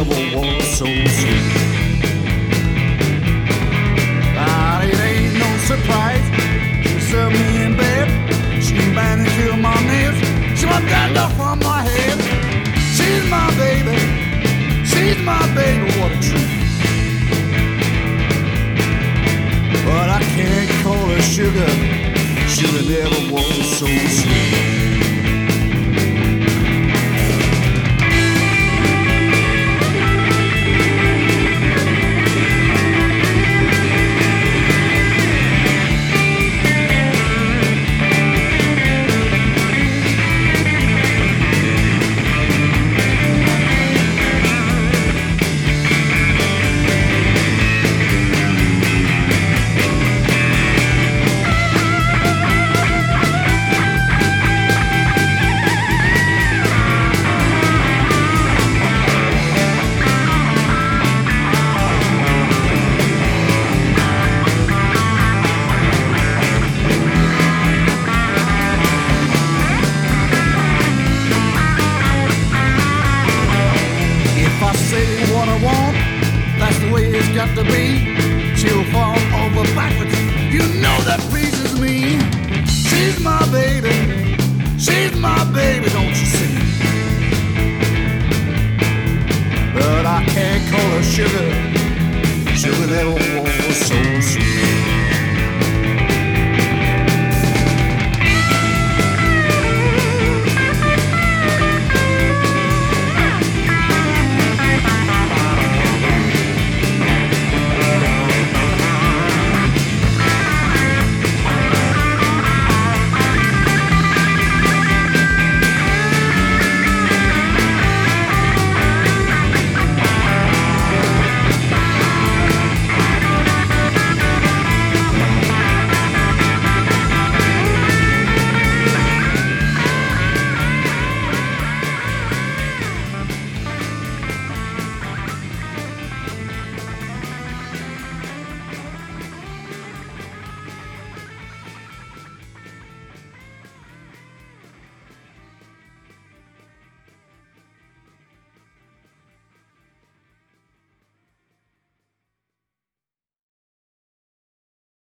never was so sweet. Ah, it ain't no surprise. She served me in bed. She managed to kill my nails. She my dandruff from my head. She's my baby. She's my baby. What a treat. But I can't call her sugar. Sugar never was so sweet.